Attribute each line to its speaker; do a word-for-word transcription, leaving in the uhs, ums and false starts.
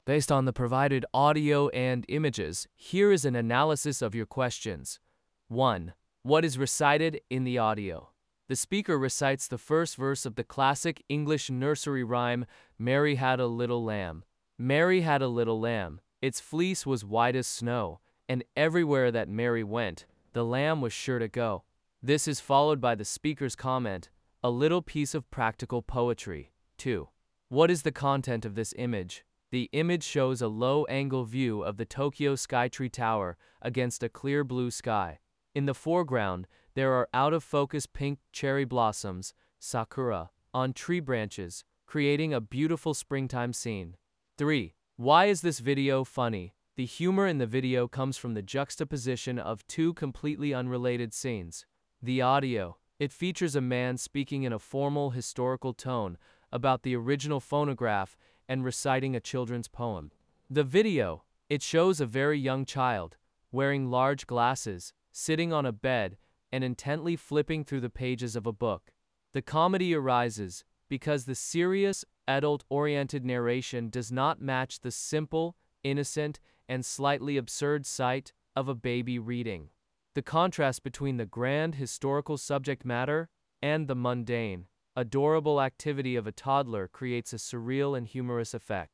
Speaker 1: Based on the provided audio and images, here is an analysis of your questions. one. What is recited in the audio? The speaker recites the first verse of the classic English nursery rhyme, Mary Had a Little Lamb. Mary had a little lamb, its fleece was white as snow, and everywhere that Mary went, the lamb was sure to go. This is followed by the speaker's comment, a little piece of practical poetry. two. What is the content of this image? The image shows a low-angle view of the Tokyo Skytree Tower against a clear blue sky. In the foreground, there are out-of-focus pink cherry blossoms, sakura, on tree branches, creating a beautiful springtime scene. three. Why is this video funny? The humor in the video comes from the juxtaposition of two completely unrelated scenes. The audio. It features a man speaking in a formal historical tone about the original phonograph and reciting a children's poem. The video. It shows a very young child, wearing large glasses, sitting on a bed, and intently flipping through the pages of a book. The comedy arises because the serious, adult-oriented narration does not match the simple, innocent, and slightly absurd sight of a baby reading. The contrast between the grand historical subject matter and the mundane, adorable activity of a toddler creates a surreal and humorous effect.